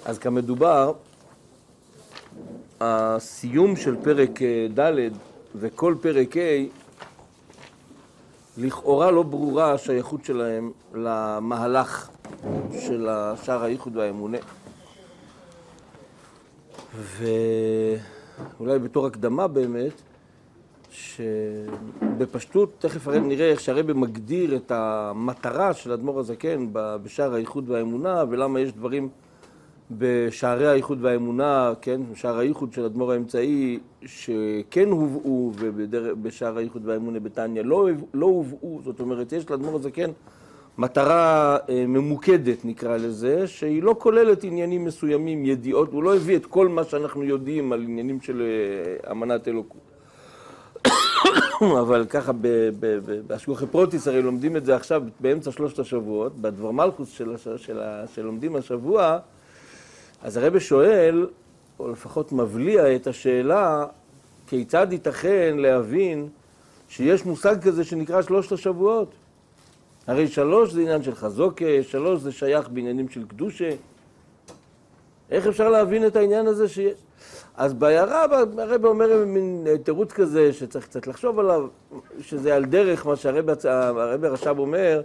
אז כמדובר, הסיום של פרק ד' וכל פרק ה' לכאורה לא ברורה השייכות שלהם למהלך של שער הייחוד והאמונה. ואולי בתור הקדמה באמת, שבפשטות תכף נראה איך שהרבא מגדיר את המטרה של האדמו"ר הזקן בשער הייחוד והאמונה, ולמה יש דברים בשערי הייחוד והאמונה, כן, שער הייחוד של האדמו"ר האמצעי, שכן הובאו, ובשער הייחוד והאמונה בתניא לא הובאו. זאת אומרת, יש לאדמו"ר הזקן מטרה ממוקדת, נקרא לזה, שהיא לא כוללת עניינים מסוימים, ידיעות, הוא לא הביא את כל מה שאנחנו יודעים על עניינים של אמנת אלוקות. אבל ככה בהשגוחי פרוטיס, הרי לומדים את זה עכשיו באמצע 3 השבועות, בדבר מלכוס שלומדים השבוע, אז הרבא שואל, או לפחות מבליע את השאלה, כיצד ייתכן להבין שיש מושג כזה שנקרא 3 השבועות? הרי 3 זה עניין של חזוקה, 3 זה שייך בעניינים של קדושה. איך אפשר להבין את העניין הזה שיש? אז בהערה הרבא אומר מין תירוץ כזה שצריך קצת לחשוב עליו, שזה על דרך מה שהרבא רש"ב אומר,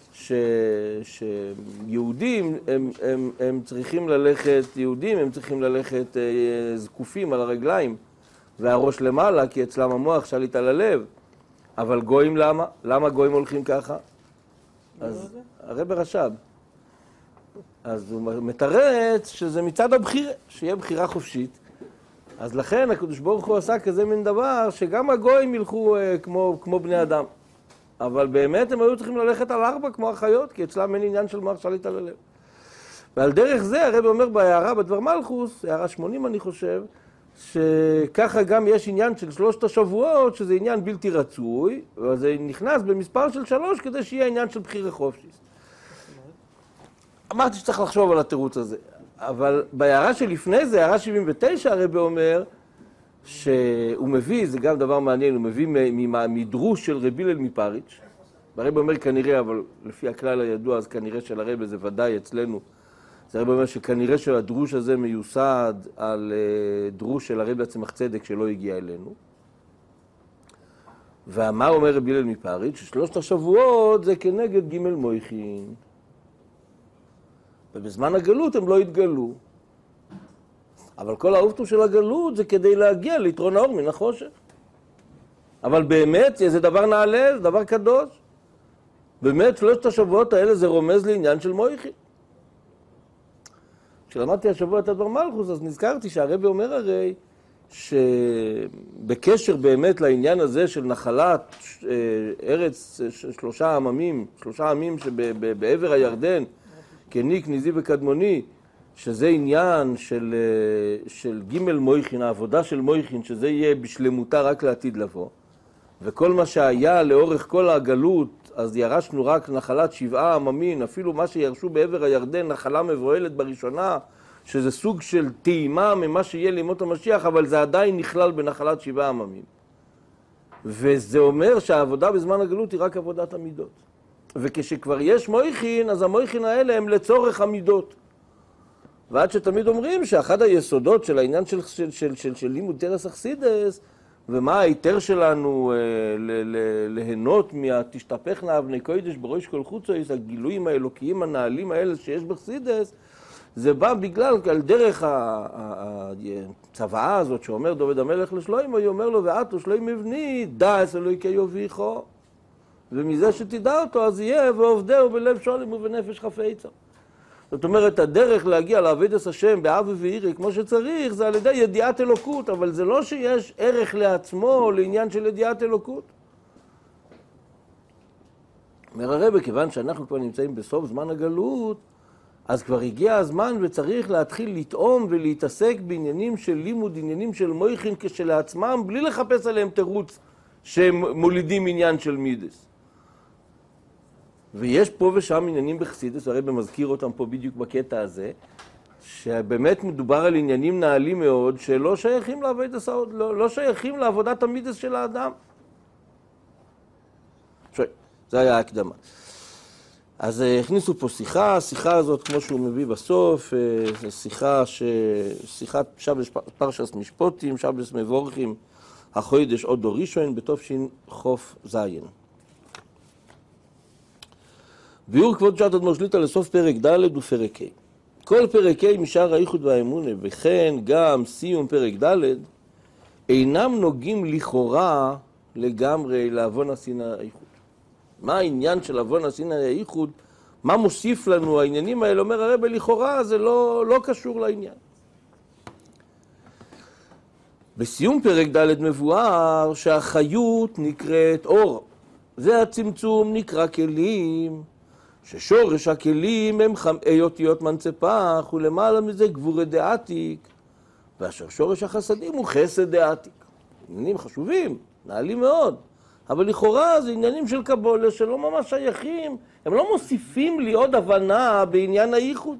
שיהודים הם צריכים ללכת, הם צריכים ללכת זקופים על הרגליים והראש למעלה, כי אצלם המוח שליט על הלב. אבל גויים למה? למה גויים הולכים ככה? אז הרבא רש"ב. אז הוא מתרץ שזה מצד הבחירה, שיהיה בחירה חופשית. אז לכן הקדוש ברוך הוא עשה כזה מין דבר שגם הגויים ילכו כמו בני אדם. אבל באמת הם היו צריכים ללכת על 4 כמו החיות, כי אצלם אין עניין של מוח שליט על הלב. ועל דרך זה הרב אומר בהערה בדבר מלכוס, הערה 80 אני חושב, שככה גם יש עניין של 3 השבועות, שזה עניין בלתי רצוי, וזה נכנס במספר של 3 כדי שיהיה עניין של בחירה חופשית. אמרתי שצריך לחשוב על התירוץ הזה. אבל בהערה שלפני זה, הערה 79, הרב אומר שהוא מביא, זה גם דבר מעניין, הוא מביא מדרוש של רבי הלל מפריץ'. הרב אומר כנראה, אבל לפי הכלל הידוע, אז כנראה של הרב זה ודאי אצלנו. אז הרב אומר שכנראה שהדרוש הזה מיוסד על דרוש של הרב עצמך צדק שלא הגיע אלינו. ומה אומר רבי הלל מפריץ'? ש3 השבועות זה כנגד ג' מויכין. ובזמן הגלות הם לא התגלו. אבל כל האופטו של הגלות זה כדי להגיע ליתרון האור מן החושך. אבל באמת זה דבר נעלה, זה דבר קדוש. באמת 3 השבועות האלה זה רומז לעניין של מויכין. כשלמדתי השבוע את הדבר מלכוס, אז נזכרתי שהרבא אומר הרי שבקשר באמת לעניין הזה של נחלת ארץ 3 עמים, 3 עמים שבעבר הירדן, כניק, ניזי וקדמוני, שזה עניין של ג' מויכין, העבודה של מויכין, שזה יהיה בשלמותה רק לעתיד לבוא. וכל מה שהיה לאורך כל הגלות, אז ירשנו רק נחלת 7 עממים, אפילו מה שירשו בעבר הירדן, נחלה מבוהלת בראשונה, שזה סוג של טעימה ממה שיהיה לימות המשיח, אבל זה עדיין נכלל בנחלת 7 עממים. וזה אומר שהעבודה בזמן הגלות היא רק עבודת המידות. וכשכבר יש מויכין, אז המויכין האלה הם לצורך המידות. ועד שתמיד אומרים שאחד היסודות של העניין של לימוד תרס אכסידס, ומה היתר שלנו ליהנות מהתשתפכנה אבני קודש בראש כל חוצויס, הגילויים האלוקיים הנעלים האלה שיש באכסידס, זה בא בגלל, על דרך הצוואה הזאת שאומר דוד המלך לשלוימו, הוא אומר לו, ואתו שלוימו בני, דע את אלוהיקי יוביכו, ומזה שתדע אותו, אז יהיה ועובדהו בלב שולם ובנפש חפצה. זאת אומרת, הדרך להגיע לעבודת השם באהבה ויראה כמו שצריך, זה על ידי ידיעת אלוקות, אבל זה לא שיש ערך לעצמו לעניין של ידיעת אלוקות. אומר הרב, כיוון שאנחנו כבר נמצאים בסוף זמן הגלות, אז כבר הגיע הזמן וצריך להתחיל לטעום ולהתעסק בעניינים של לימוד, עניינים של מויכין כשלעצמם, בלי לחפש עליהם תירוץ שהם מולידים עניין של מידס. ויש פה ושם עניינים בחסידות, הרב מזכיר אותם פה בדיוק בקטע הזה, שבאמת מדובר על עניינים נעלים מאוד, שלא שייכים לעבודת הסעוד, לא שייכים לעבודת המידס של האדם. זה היה הקדמה. אז הכניסו פה שיחה, השיחה הזאת, כמו שהוא מביא בסוף, זו שיחת שבס פרשס משפוטים, שבס מבורכים, החודש עוד דור ראשון, בתופשין חוף זין. ביאור כבוד שעת אדמו"ר שליט"א לסוף פרק ד' ופרק ה'. כל פרק ה' משאר הייחוד והאמונה, וכן גם סיום פרק ד', אינם נוגעים לכאורה לגמרי לעוון עשין הייחוד. מה העניין של עוון עשין הייחוד? מה מוסיף לנו העניינים האלה? אומר הרב, לכאורה זה לא קשור לעניין. בסיום פרק ד' מבואר שהחיות נקראת אור. זה הצמצום נקרא כלים, ששורש הכלים הם חמאי אותיות מנצפח, ולמעלה מזה גבורי דעתיק, ואשר שורש החסדים הוא חסד דעתיק. עניינים חשובים, נעלים מאוד, אבל לכאורה זה עניינים של קבולה שלא ממש שייכים, הם לא מוסיפים לי עוד הבנה בעניין הייחוד.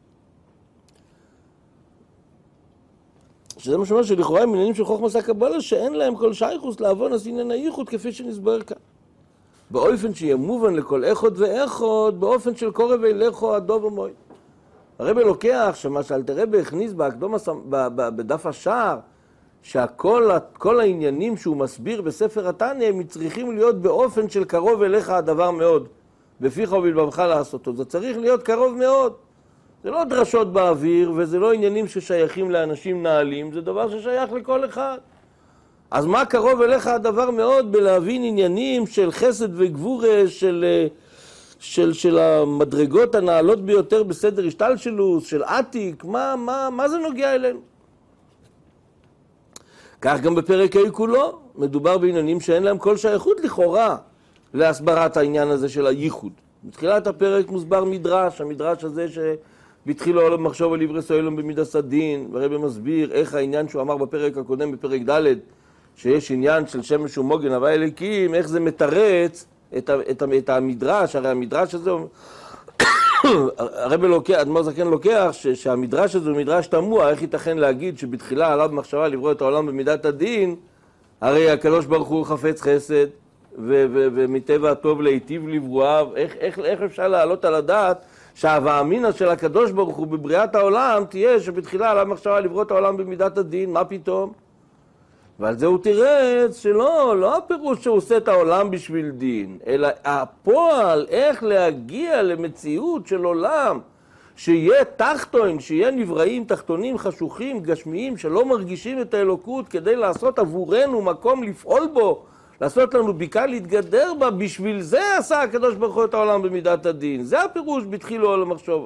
שזה משמע שלכאורה הם עניינים של חוכמת הקבלה שאין להם כל שייכות לעוון עניין הייחוד כפי שנסבר כאן. באופן שיהיה מובן לכל אחד ואחד, באופן של קורב אליכו הדוב ומועד. הרב לוקח שמה שאלתר רבי הכניס בדף השער, שכל העניינים שהוא מסביר בספר התניא הם צריכים להיות באופן של קרוב אליך הדבר מאוד. בפיך ובלבבך לעשותו. זה צריך להיות קרוב מאוד. זה לא דרשות באוויר וזה לא עניינים ששייכים לאנשים נעלים, זה דבר ששייך לכל אחד. אז מה קרוב אליך הדבר מאוד בלהבין עניינים של חסד וגבורה, של המדרגות הנעלות ביותר בסדר השתלשלות, של עתיק, מה זה נוגע אלינו? כך גם בפרק ה' כולו, מדובר בעניינים שאין להם כל שייכות לכאורה להסברת העניין הזה של הייחוד. בתחילת הפרק מוסבר מדרש, המדרש הזה שבתחילו העולם מחשוב על עברי סוילום במידס הדין, והרב מסביר איך העניין שהוא אמר בפרק הקודם, בפרק ד', שיש עניין של שמש ומוגן הווה אלוקים, איך זה מתרץ את המדרש. הרי המדרש הזה, הרב לוקח, אדמו"ר זקן לוקח שהמדרש הזה הוא מדרש תמוה, איך ייתכן להגיד שבתחילה עליו מחשבה לברוא את העולם במידת הדין, הרי הקדוש ברוך הוא חפץ חסד, ומטבע הטוב להיטיב לברואיו, איך אפשר להעלות על הדעת שההווה אמינא של הקדוש ברוך הוא בבריאת העולם תהיה שבתחילה עליו מחשבה לברוא את העולם במידת הדין, מה פתאום? ועל זה הוא תירץ שלא הפירוש שהוא עושה את העולם בשביל דין, אלא הפועל איך להגיע למציאות של עולם שיהיה תחתון, שיהיה נבראים תחתונים חשוכים, גשמיים, שלא מרגישים את האלוקות כדי לעשות עבורנו מקום לפעול בו, לעשות לנו ביקה להתגדר בה, בשביל זה עשה הקדוש ברוך הוא את העולם במידת הדין. זה הפירוש בתחילו למחשוב.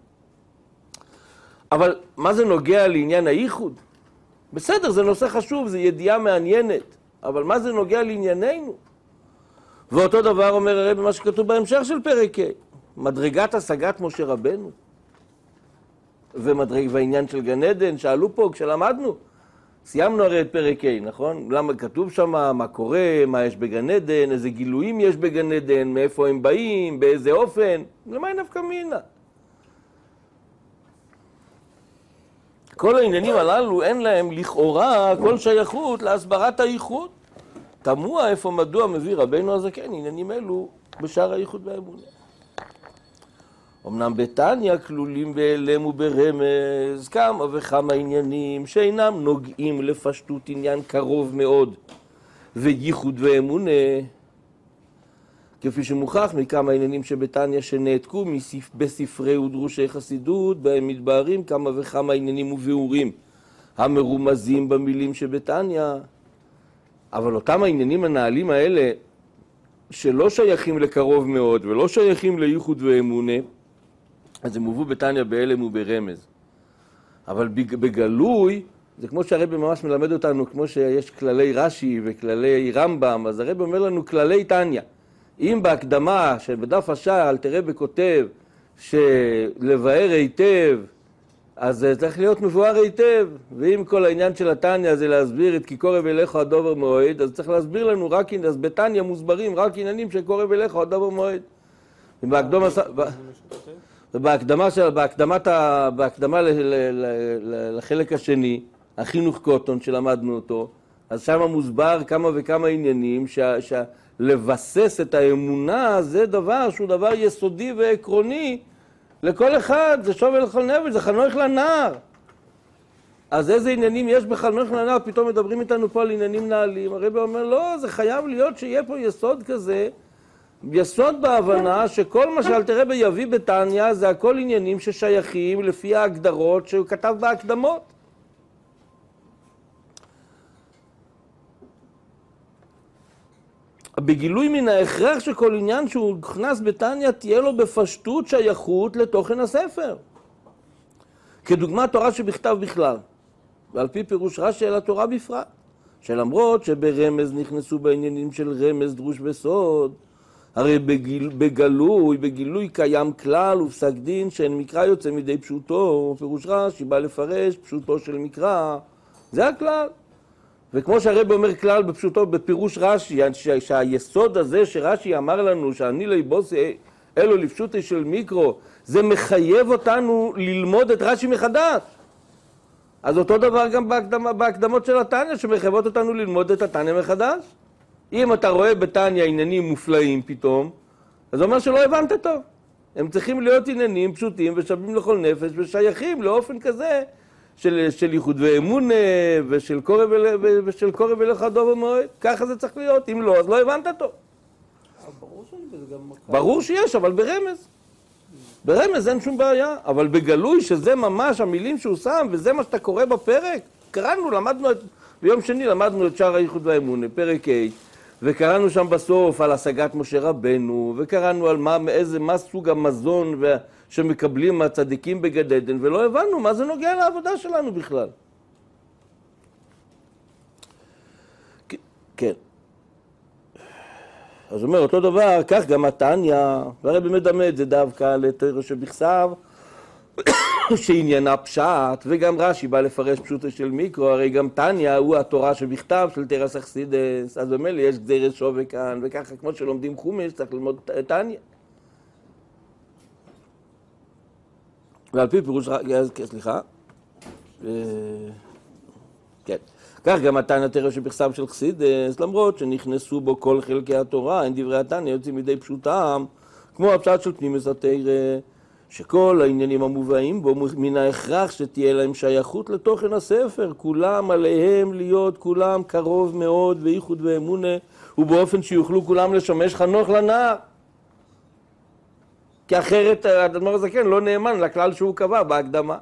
אבל מה זה נוגע לעניין הייחוד? בסדר, זה נושא חשוב, זה ידיעה מעניינת, אבל מה זה נוגע לענייננו? ואותו דבר אומר הרב במה שכתוב בהמשך של פרק ה', מדרגת השגת משה רבנו, והעניין של גן עדן, שאלו פה כשלמדנו, סיימנו הרי את פרק ה', נכון? למה כתוב שם מה קורה, מה יש בגן עדן, איזה גילויים יש בגן עדן, מאיפה הם באים, באיזה אופן, למה נפקא מינה? כל העניינים הללו אין להם לכאורה כל שייכות להסברת הייחוד. תמוה איפה מדוע מביא רבנו הזקן עניינים אלו בשאר הייחוד והאמונה. אמנם בתניא כלולים בהלם וברמז כמה וכמה עניינים שאינם נוגעים לפשטות עניין קרוב מאוד וייחוד ואמונה, כפי שמוכח מכמה עניינים שבתניא שנעתקו בספרי ודרושי חסידות, בהם מתבהרים כמה וכמה עניינים וביאורים המרומזים במילים שבתניא. אבל אותם העניינים הנעלים האלה שלא שייכים לקרוב מאוד ולא שייכים לייחוד ואמונה, אז הם הובאו בתניא בהלם וברמז. אבל בגלוי, זה כמו שהרב ממש מלמד אותנו, כמו שיש כללי רש"י וכללי רמב"ם, אז הרב אומר לנו כללי תניא. אם בהקדמה שבדף השער אלתר רבי כותב שלבאר היטב, אז זה צריך להיות מבואר היטב. ואם כל העניין של התניא זה להסביר את כי קורב אליך הדובר מועד, אז צריך להסביר לנו רק, אז בתניא מוסברים רק עניינים שקורב אליך הדובר מועד. בהקדמה לחלק השני, החינוך קוטון שלמדנו אותו, אז שם מוסבר כמה וכמה עניינים לבסס את האמונה זה דבר שהוא דבר יסודי ועקרוני לכל אחד, זה שווה לכל נפש, זה חנוך לנער. אז איזה עניינים יש בחנוך לנער? פתאום מדברים איתנו פה על עניינים נעלים. הרבי אומר, לא, זה חייב להיות שיהיה פה יסוד כזה, יסוד בהבנה שכל מה שאלתר רבי יביא בתניא זה הכל עניינים ששייכים לפי ההגדרות שהוא כתב בהקדמות. בגילוי מן ההכרח שכל עניין שהוא נכנס בתניא תהיה לו בפשטות שייכות לתוכן הספר. כדוגמת תורה שבכתב בכלל, ועל פי פירוש רש"י על התורה בפרט, שלמרות שברמז נכנסו בעניינים של רמז דרוש וסוד, הרי בגילוי קיים כלל ופסק דין שאין מקרא יוצא מידי פשוטו, פירוש רש"י בא לפרש פשוטו של מקרא, זה הכלל. וכמו שהרבי אומר כלל בפשוטו, בפירוש רש"י, שהיסוד הזה שרש"י אמר לנו, שאני לא יבוס אלו לפשוטי של מיקרו, זה מחייב אותנו ללמוד את רש"י מחדש. אז אותו דבר גם בהקדמות של התניא, שמחייבות אותנו ללמוד את התניא מחדש. אם אתה רואה בתניא עניינים מופלאים פתאום, אז זה אומר שלא הבנת טוב. הם צריכים להיות עניינים פשוטים ושווים לכל נפש ושייכים לאופן כזה, של ייחוד ואמונה ושל קורב אליך דוב ומועד. ככה זה צריך להיות, אם לא, אז לא הבנת טוב. ברור שיש, אבל ברמז. ברמז אין שום בעיה, אבל בגלוי שזה ממש המילים שהוא שם, וזה מה שאתה קורא בפרק. קראנו, ביום שני למדנו את שער הייחוד והאמונה, פרק ה', וקראנו שם בסוף על השגת משה רבנו, וקראנו על מה סוג המזון שמקבלים מהצדיקים בגן עדן, ולא הבנו מה זה נוגע לעבודה שלנו בכלל. כן. אז אומר אותו דבר, כך גם התניא, והרבי מדמה את זה דווקא לתורה שבכתב, שעניינה פשט, וגם רש"י בא לפרש פשוטו של מיקרו, הרי גם תניא הוא התורה שבכתב של תרס אכסידס, אז אומר לי, יש גזירת שווה כאן, וככה כמו שלומדים חומש, צריך ללמוד תניא. ועל פי פירוש, סליחה, כן. כך גם התניא תרס שבכתב של אכסידס, למרות שנכנסו בו כל חלקי התורה, אין דברי התניא יוצאים מדי פשוטם, כמו הפשט של פנימיות התורה, שכל העניינים המובאים בו מן ההכרח שתהיה להם שייכות לתוכן הספר, כולם עליהם להיות כולם קרוב מאוד בייחוד ואמונה, ובאופן שיוכלו כולם לשמש חנוך לנער. כי אחרת האדמו"ר הזקן לא נאמן לכלל שהוא קבע בהקדמה.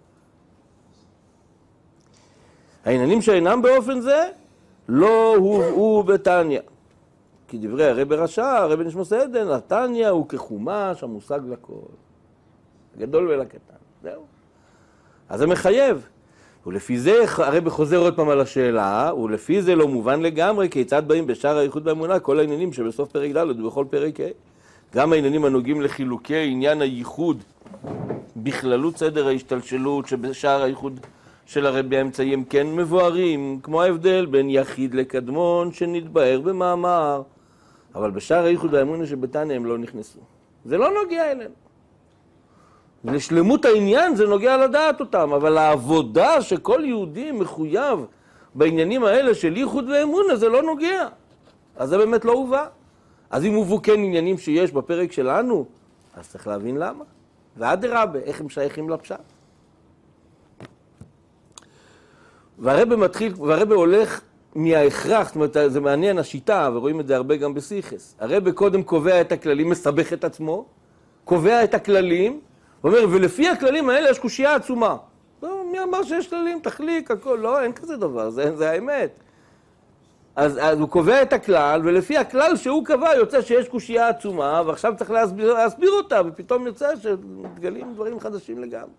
העניינים שאינם באופן זה לא הובאו בתניא. כי דברי הרבי רש"י, הרבי נשמוס עדן, התניא הוא כחומש המושג לכל. גדול ולקטן, זהו. אז זה מחייב. ולפי זה, הרבי חוזר עוד פעם על השאלה, ולפי זה לא מובן לגמרי כיצד באים בשער הייחוד והאמונה כל העניינים שבסוף פרק ד' ובכל פרק ה'. גם העניינים הנוגעים לחילוקי עניין הייחוד, בכללות סדר ההשתלשלות שבשער הייחוד של הרבי האמצעים כן מבוארים, כמו ההבדל בין יחיד לקדמון שנתבהר במאמר, אבל בשער הייחוד והאמונה שבתניא הם לא נכנסו. זה לא נוגע אלינו. לשלמות העניין זה נוגע לדעת אותם, אבל העבודה שכל יהודי מחויב בעניינים האלה של ייחוד ואמונה זה לא נוגע. אז זה באמת לא הובא. אז אם הובאו כן עניינים שיש בפרק שלנו, אז צריך להבין למה. ואדרבה, איך הם שייכים לפשט. והרבי הולך מההכרח, זאת אומרת, זה מעניין השיטה, ורואים את זה הרבה גם בסיכס. הרבי קודם קובע את הכללים, מסבך את עצמו, קובע את הכללים, ואומר, ולפי הכללים האלה יש קושייה עצומה. לא, מי אמר שיש כללים, תחליק, הכל, לא, אין כזה דבר, זה האמת. אז הוא קובע את הכלל, ולפי הכלל שהוא קבע יוצא שיש קושייה עצומה, ועכשיו צריך להסביר אותה, ופתאום יוצא שמתגלים דברים חדשים לגמרי.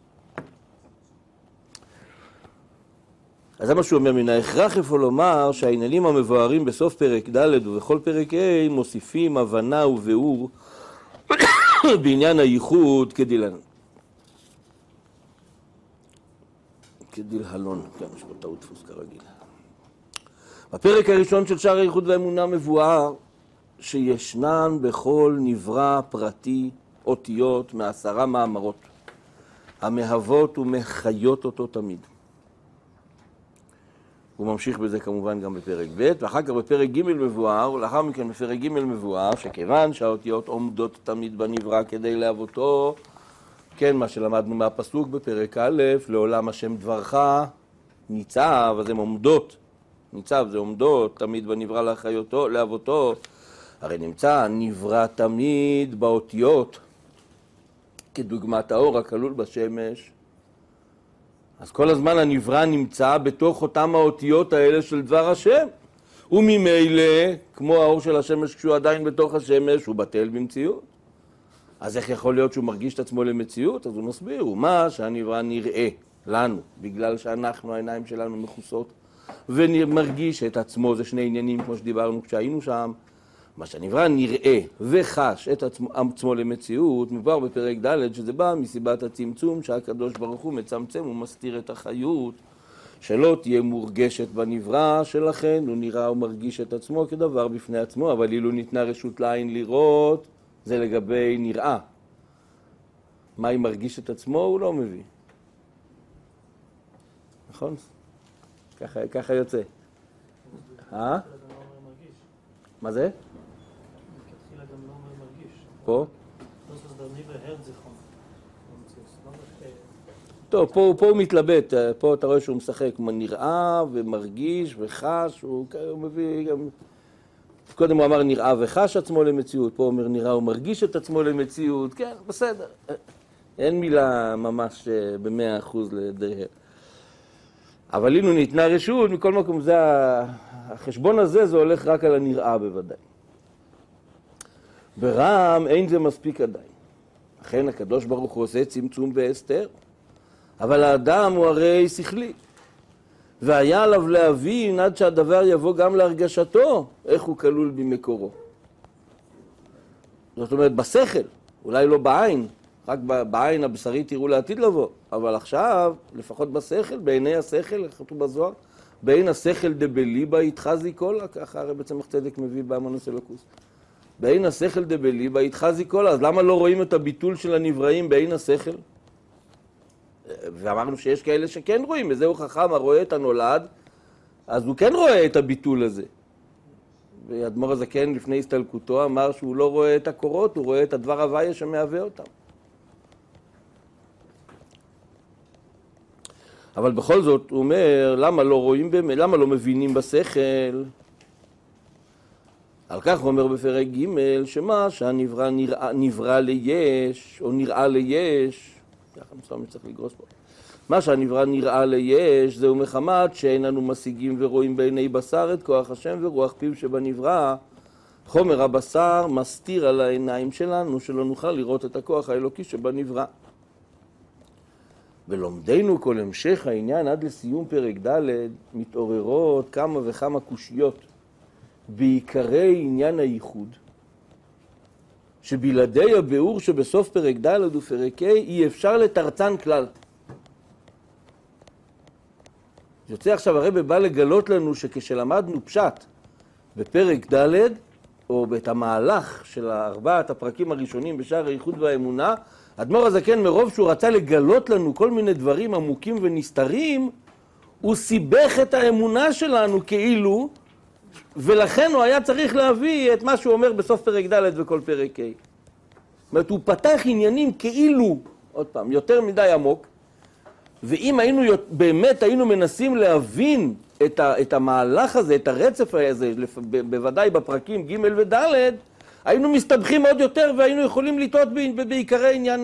אז זה מה שהוא אומר, מן ההכרח איפה לומר שהעניינים המבוארים בסוף פרק ד' ובכל פרק ה' מוסיפים הבנה וביאור בעניין הייחוד כדילן. כדלהלון, כן, יש פה טעות דפוס כרגיל. בפרק הראשון של שער הייחוד והאמונה מבואר שישנן בכל נברא פרטי אותיות מ10 מאמרות, המהוות ומחיות אותו תמיד. הוא ממשיך בזה כמובן גם בפרק ב', ואחר כך בפרק ג' מבואר, ולאחר מכן בפרק ג' מבואר, שכיוון שהאותיות עומדות תמיד בנברא כדי להוותו, כן, מה שלמדנו מהפסוק בפרק א', לעולם השם דברך ניצב, אז הן עומדות, ניצב זה עומדות תמיד בנברא להוותו, הרי נמצא נברא תמיד באותיות, כדוגמת האור הכלול בשמש, אז כל הזמן הנברא נמצא בתוך אותם האותיות האלה של דבר השם. וממילא, כמו האור של השמש כשהוא עדיין בתוך השמש, הוא בטל במציאות. אז איך יכול להיות שהוא מרגיש את עצמו למציאות? אז הוא מסביר, הוא מה שהנברא נראה לנו, בגלל שאנחנו, העיניים שלנו מכוסות, ומרגיש את עצמו, זה שני עניינים כמו שדיברנו כשהיינו שם, מה שהנברא נראה וחש את עצמו למציאות, מבואר בפרק ד' שזה בא מסיבת הצמצום שהקדוש ברוך הוא מצמצם ומסתיר את החיות, שלא תהיה מורגשת בנברא, שלכן הוא נראה ומרגיש את עצמו כדבר בפני עצמו, אבל אילו ניתנה רשות לעין לראות, זה לגבי נראה. מה אם מרגיש את עצמו? הוא לא מביא. נכון? ככה יוצא. מה זה? פה? טוב, פה הוא מתלבט, פה אתה רואה שהוא משחק, הוא נראה ומרגיש וחש, הוא מביא גם... קודם הוא אמר נראה וחש עצמו למציאות, פה הוא אומר נראה ומרגיש את עצמו למציאות, כן, בסדר. אין מילה ממש ב100% לדרך. אבל אילו ניתנה רשות, מכל מקום זה, החשבון הזה זה הולך רק על הנראה בוודאי. ברם אין זה מספיק עדיין. לכן הקדוש ברוך הוא עושה צמצום והסתר, אבל האדם הוא הרי שכלי. והיה עליו להבין עד שהדבר יבוא גם להרגשתו, איך הוא כלול במקורו. זאת אומרת, בשכל, אולי לא בעין, רק בעין הבשרית תראו לעתיד לבוא, אבל עכשיו, לפחות בשכל, בעיני השכל, איך כתוב בזוהר, בעין השכל דבליבא יתחזי קולה, ככה הרי בעצם צדק מביא באמנוס אלוקוס. בעין השכל דבליבא יתחזי קולה, אז למה לא רואים את הביטול של הנבראים בעין השכל? ואמרנו שיש כאלה שכן רואים, וזהו חכם הרואה את הנולד, אז הוא כן רואה את הביטול הזה. ואדמו"ר הזקן לפני הסתלקותו אמר שהוא לא רואה את הקורות, הוא רואה את הדבר הוויה שמהווה אותם. אבל בכל זאת הוא אומר, למה לא רואים באמת, למה לא מבינים בשכל? על כך הוא אומר בפרק ג' שמה שהנברא נברא ליש, או נראה ליש, ככה מסוים צריך לגרוס פה. מה שהנברא נראה ליש, זהו מחמת שאין לנו משיגים ורואים בעיני בשר את כוח השם ורוח פיו שבנברא. חומר הבשר מסתיר על העיניים שלנו, שלא נוכל לראות את הכוח האלוקי שבנברא. ולומדנו כל המשך העניין עד לסיום פרק ד' מתעוררות כמה וכמה קושיות בעיקרי עניין הייחוד, שבלעדי הביאור שבסוף פרק ד' ופרק ה' אי אפשר לתרצן כלל. יוצא עכשיו הרב בא לגלות לנו שכשלמדנו פשט בפרק ד' או את המהלך של ארבעת הפרקים הראשונים בשער הייחוד והאמונה, אדמו"ר הזקן מרוב שהוא רצה לגלות לנו כל מיני דברים עמוקים ונסתרים, הוא סיבך את האמונה שלנו כאילו, ולכן הוא היה צריך להביא את מה שהוא אומר בסוף פרק ד' וכל פרק ה'. זאת אומרת, הוא פתח עניינים כאילו, עוד פעם, יותר מדי עמוק, ואם באמת היינו מנסים להבין את המהלך הזה, את הרצף הזה, בוודאי בפרקים ג' וד', היינו מסתבכים עוד יותר והיינו יכולים לטעות בעיקרי עניין,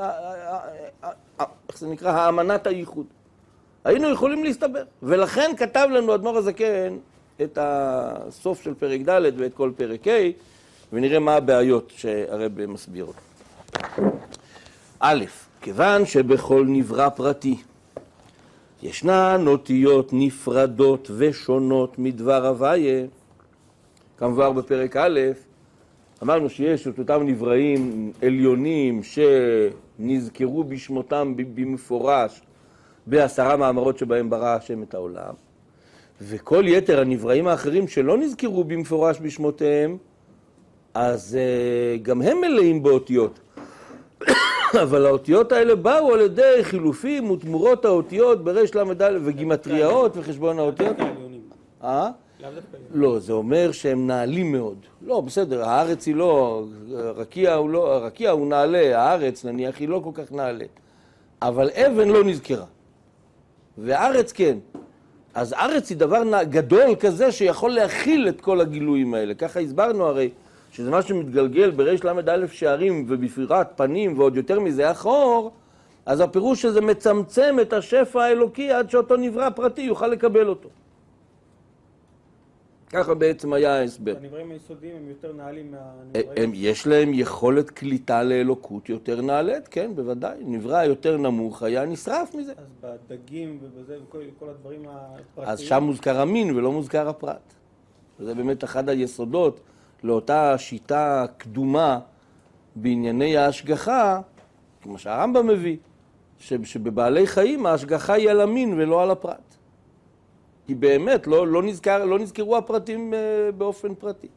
איך זה נקרא, האמנת הייחוד. היינו יכולים להסתבר. ולכן כתב לנו אדמו"ר הזקן את הסוף של פרק ד' ואת כל פרק ה', ונראה מה הבעיות שהרב מסביר. א', כיוון שבכל נברא פרטי ישנן אותיות נפרדות ושונות מדבר הוויה, כמובן בפרק א', אמרנו שיש את אותם נבראים עליונים שנזכרו בשמותם במפורש ב10 מאמרות שבהם ברא השם את העולם, וכל יתר הנבראים האחרים שלא נזכרו במפורש בשמותיהם, אז גם הם מלאים באותיות. אבל האותיות האלה באו על ידי חילופים ותמורות האותיות ברש למדל וגימטריאות וחשבון האותיות. לא, זה אומר שהם נעלים מאוד. לא, בסדר, הארץ היא לא, רקיע הוא נעלה, הארץ נניח היא לא כל כך נעלה. אבל אבן לא נזכרה. והארץ כן. אז ארץ היא דבר גדול כזה שיכול להכיל את כל הגילויים האלה. ככה הסברנו הרי שזה מה שמתגלגל ברש למד א' שערים ובפירת פנים ועוד יותר מזה אחור, אז הפירוש שזה מצמצם את השפע האלוקי עד שאותו נברא פרטי יוכל לקבל אותו. ככה בעצם היה ההסבר. הנבראים היסודיים הם יותר נעלים מהנבראים? יש להם יכולת קליטה לאלוקות יותר נעלית, כן, בוודאי. נברא יותר נמוך היה נשרף מזה. אז בדגים ובזה וכל הדברים הפרטיים? אז שם מוזכר המין ולא מוזכר הפרט. זה באמת אחד היסודות לאותה שיטה קדומה בענייני ההשגחה, כמו שהרמב"ם מביא, שבבעלי חיים ההשגחה היא על המין ולא על הפרט. כי באמת לא נזכרו הפרטים באופן פרטי.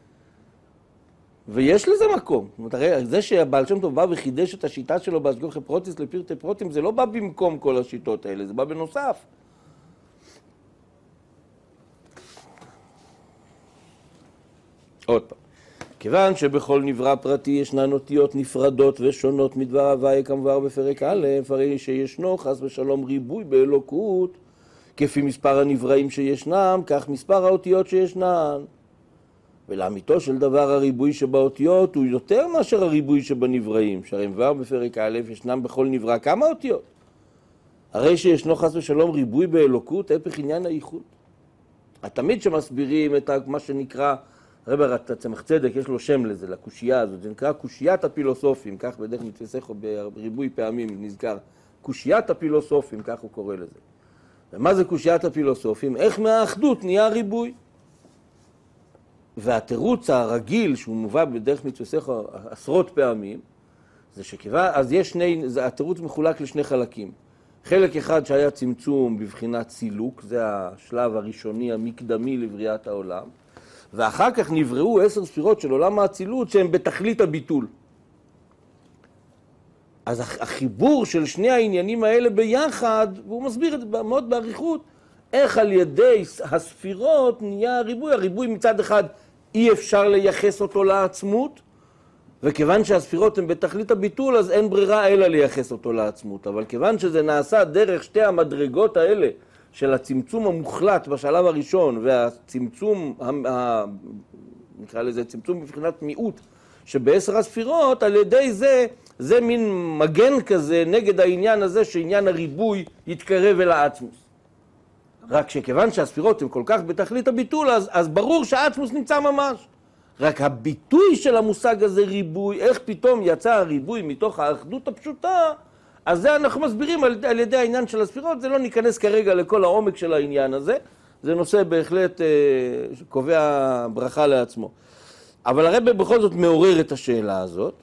ויש לזה מקום. זאת אומרת, זה שהבעל שם טוב בא וחידש את השיטה שלו בהשגחה פרוטיס לפרטי פרוטים, זה לא בא במקום כל השיטות האלה, זה בא בנוסף. עוד פעם. כיוון שבכל נברא פרטי ישנן אותיות נפרדות ושונות מדבר הוואי כמובן בפרק א', הרי שישנו חס ושלום ריבוי באלוקות, כפי מספר הנבראים שישנם, כך מספר האותיות שישנן. ולאמיתו של דבר הריבוי שבאותיות הוא יותר מאשר הריבוי שבנבראים, שהרי מבואר בפרק א' ישנם בכל נברא כמה אותיות. הרי שישנו חס ושלום ריבוי באלוקות, הפך עניין הייחוד. תמיד שמסבירים את מה שנקרא, רבי צמח צדק יש לו שם לזה, לקושייה הזאת, זה נקרא קושיית הפילוסופים, כך בדרך מתפסחו בריבוי פעמים נזכר, קושיית הפילוסופים, כך הוא קורא לזה. ומה זה קושיית הפילוסופים? איך מהאחדות נהיה ריבוי? והתירוץ הרגיל שהוא מובא בדרך מתפסחו עשרות פעמים, זה שכיוון, אז יש התירוץ מחולק לשני חלקים. חלק אחד שהיה צמצום בבחינת סילוק, זה השלב הראשוני המקדמי לבריאת העולם, ואחר כך נבראו 10 ספירות של עולם האצילות שהן בתכלית הביטול. אז החיבור של שני העניינים האלה ביחד, והוא מסביר את זה מאוד בעריכות, איך על ידי הספירות נהיה הריבוי. הריבוי מצד אחד אי אפשר לייחס אותו לעצמות, וכיוון שהספירות הן בתכלית הביטול, אז אין ברירה אלא לייחס אותו לעצמות. אבל כיוון שזה נעשה דרך שתי המדרגות האלה, של הצמצום המוחלט בשלב הראשון, והצמצום, נקרא לזה צמצום בבחינת מיעוט, שב10 הספירות, על ידי זה, זה מין מגן כזה נגד העניין הזה, שעניין הריבוי יתקרב אל העצמוס. רק שכיוון שהספירות הן כל כך בתכלית הביטול, אז ברור שהעצמוס נמצא ממש. רק הביטוי של המושג הזה ריבוי, איך פתאום יצא הריבוי מתוך האחדות הפשוטה, אז זה אנחנו מסבירים על ידי העניין של הספירות, זה לא ניכנס כרגע לכל העומק של העניין הזה, זה נושא בהחלט קובע ברכה לעצמו. אבל הרב בכל זאת מעורר את השאלה הזאת.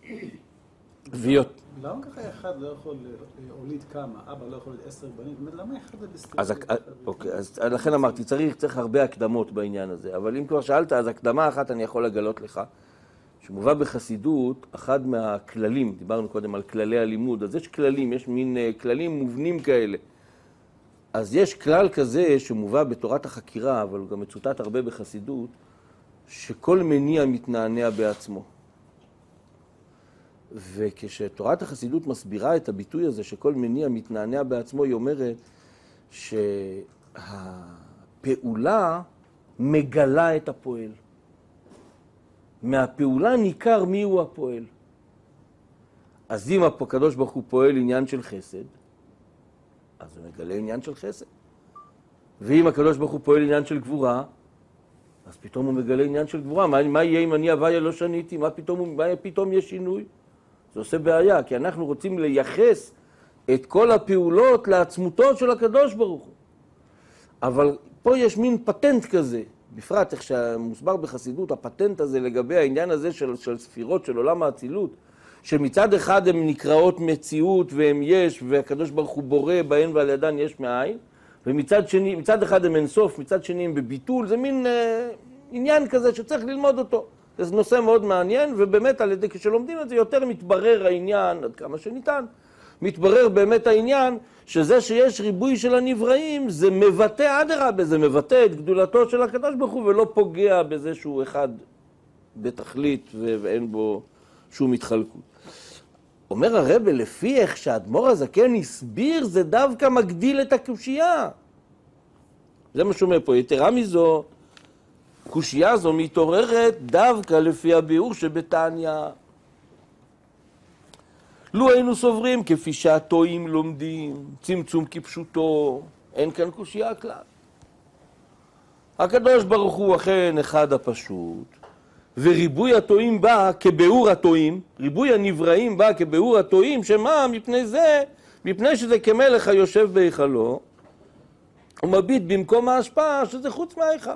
למה ככה אחד לא יכול להוליד כמה? אבא לא יכול להוליד 10 בנים? למה אחד זה בסתירה? אוקיי, אז לכן אמרתי, צריך הרבה הקדמות בעניין הזה, אבל אם כבר שאלת, אז הקדמה אחת אני יכול לגלות לך, שמובא בחסידות, אחד מהכללים, דיברנו קודם על כללי הלימוד, אז יש כללים, יש מין כללים מובנים כאלה. אז יש כלל כזה שמובא בתורת החקירה, אבל הוא גם מצוטט הרבה בחסידות, שכל מניע מתנענע בעצמו. וכשתורת החסידות מסבירה את הביטוי הזה, שכל מניע מתנענע בעצמו, היא אומרת שהפעולה מגלה את הפועל. מהפעולה ניכר מי הוא הפועל. אז אם הקדוש ברוך הוא פועל עניין של חסד, אז הוא מגלה עניין של חסד. ואם הקדוש ברוך הוא פועל עניין של גבורה, אז פתאום הוא מגלה עניין של גבורה. מה יהיה אם אני הוויה לא שניתי? מה פתאום יש שינוי? זה עושה בעיה, כי אנחנו רוצים לייחס את כל הפעולות לעצמותו של הקדוש ברוך הוא. אבל פה יש מין פטנט כזה, בפרט איך שמוסבר בחסידות, הפטנט הזה לגבי העניין הזה של ספירות של עולם האצילות, שמצד אחד הן נקראות מציאות והן יש, והקדוש ברוך הוא בורא בהן ועל ידן יש מאין, ומצד שני, מצד אחד הן אינסוף, מצד שני הן בביטול, זה מין עניין כזה שצריך ללמוד אותו. זה נושא מאוד מעניין, ובאמת על ידי כשלומדים את זה יותר מתברר העניין, עד כמה שניתן, מתברר באמת העניין שזה שיש ריבוי של הנבראים, זה מבטא אדרבה, זה מבטא את גדולתו של הקדוש ברוך הוא, ולא פוגע בזה שהוא אחד בתכלית ואין בו שום התחלקות. אומר הרב, לפי איך שהאדמו"ר הזקן הסביר, זה דווקא מגדיל את הקושייה. זה מה שאומר פה, יתרה מזו, קושייה זו מתעוררת דווקא לפי הביאור שבתניא. לו היינו סוברים כפי שהטועים לומדים, צמצום כפשוטו, אין כאן קושייה כלל. הקדוש ברוך הוא אכן אחד הפשוט, וריבוי הטועים בא כביאור הטועים, ריבוי הנבראים בא כביאור הטועים, שמה? מפני שזה כמלך היושב בהיכלו, ומביט במקום ההשפעה שזה חוץ מההיכל.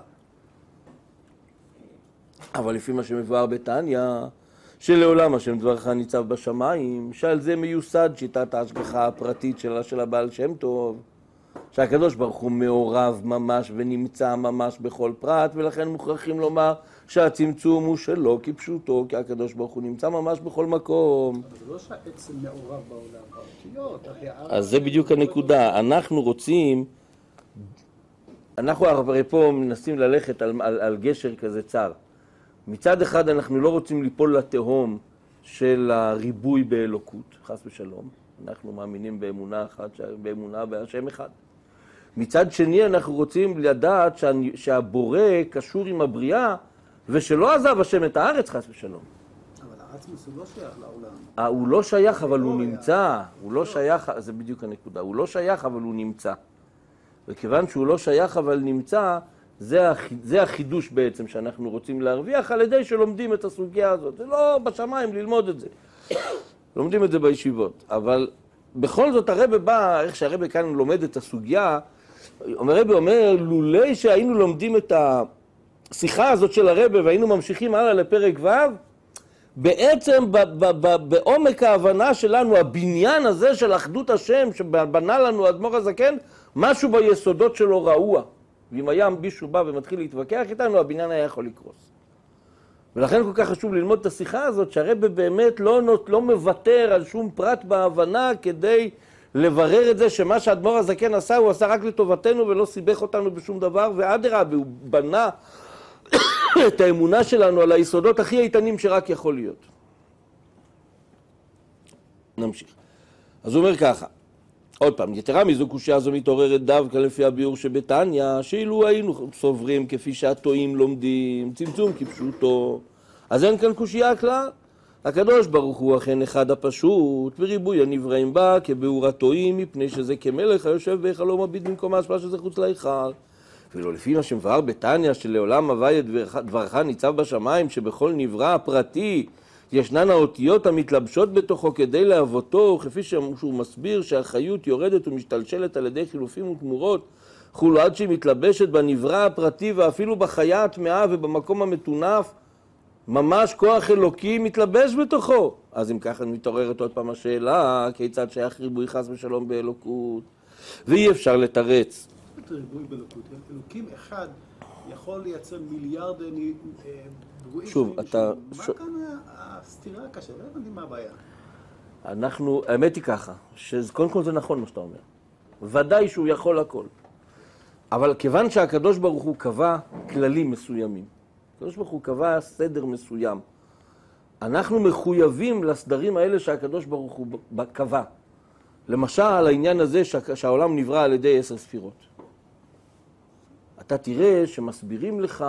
אבל לפי מה שמבואר בתניא, שלעולם השם דברך ניצב בשמיים, שעל זה מיוסד שיטת ההשגחה הפרטית של הבעל שם טוב, שהקדוש ברוך הוא מעורב ממש ונמצא ממש בכל פרט, ולכן מוכרחים לומר שהצמצום הוא שלא כפשוטו, כי הקדוש ברוך הוא נמצא ממש בכל מקום. אבל זה לא שהעצם מעורב בעולם, באותיות, אז זה בדיוק הנקודה. אנחנו הרי פה מנסים ללכת על גשר כזה צר. מצד אחד אנחנו לא רוצים ליפול לתהום של הריבוי באלוקות, חס ושלום. אנחנו מאמינים באמונה אחת, באמונה בהשם אחד. מצד שני אנחנו רוצים לדעת שהבורא קשור עם הבריאה, ושלא עזב השם את הארץ, חס ושלום. אבל העצמוס הוא לא שייך לעולם. הוא לא שייך, אבל הוא נמצא. הוא לא שייך, זה בדיוק הנקודה. הוא לא שייך, אבל הוא נמצא. וכיוון שהוא לא שייך, אבל נמצא, זה החידוש בעצם שאנחנו רוצים להרוויח על ידי שלומדים את הסוגיה הזאת. זה לא בשמיים ללמוד את זה. לומדים את זה בישיבות. אבל בכל זאת הרב בא, איך שהרב כאן לומד את הסוגיה, הרב אומר, לולי שהיינו לומדים את השיחה הזאת של הרב והיינו ממשיכים הלאה לפרק ו', בעצם בעומק ההבנה שלנו, הבניין הזה של אחדות השם שבנה לנו האדמו"ר הזקן, משהו ביסודות שלו רעוע. ואם היה מישהו בא ומתחיל להתווכח איתנו, הבניין היה יכול לקרוס. ולכן כל כך חשוב ללמוד את השיחה הזאת, שהרב באמת לא מוותר על שום פרט בהבנה כדי לברר את זה שמה שהאדמו"ר הזקן עשה, הוא עשה רק לטובתנו ולא סיבך אותנו בשום דבר, ואדרבה, הוא בנה את האמונה שלנו על היסודות הכי איתנים שרק יכול להיות. נמשיך. אז הוא אומר ככה, עוד פעם, יתרה מזו קושייה זו מתעוררת דווקא לפי הביאור שבתניא, שאילו היינו סוברים כפי שהטועים לומדים, צמצום כפשוטו, אז אין כאן קושייה כלל. הקדוש ברוך הוא אכן אחד הפשוט, וריבוי הנבראים בה כביאור הטועים, מפני שזה כמלך היושב בהיכלו מביט במקום ההשפעה שזה חוץ להיכל. ולא לפי מה שמבואר בתניא, שלעולם הווי את דברך ניצב בשמיים, שבכל נברא הפרטי ישנן האותיות המתלבשות בתוכו כדי להוותו, כפי שהוא מסביר שהחיות יורדת ומשתלשלת על ידי חילופים ותמורות, כולו עד שהיא מתלבשת בנברא הפרטי ואפילו בחיה הטמאה ובמקום המטונף, ממש כוח אלוקי מתלבש בתוכו. אז אם ככה מתעוררת עוד פעם השאלה, כיצד שייך ריבוי חס ושלום באלוקות? ואי אפשר לתרץ. ריבוי באלוקות, אלוקים אחד יכול לייצר מיליארד ברואים. שוב, אתה... מה כאן הסתירה הקשה? לא הבנתי מה הבעיה. האמת היא ככה, שקודם כל זה נכון מה שאתה אומר. ודאי שהוא יכול הכל. אבל כיוון שהקדוש ברוך הוא קבע כללים מסוימים, הקדוש ברוך הוא קבע סדר מסוים, אנחנו מחויבים לסדרים האלה שהקדוש ברוך הוא קבע. למשל, העניין הזה שהעולם נברא על ידי 10 ספירות. אתה תראה שמסבירים לך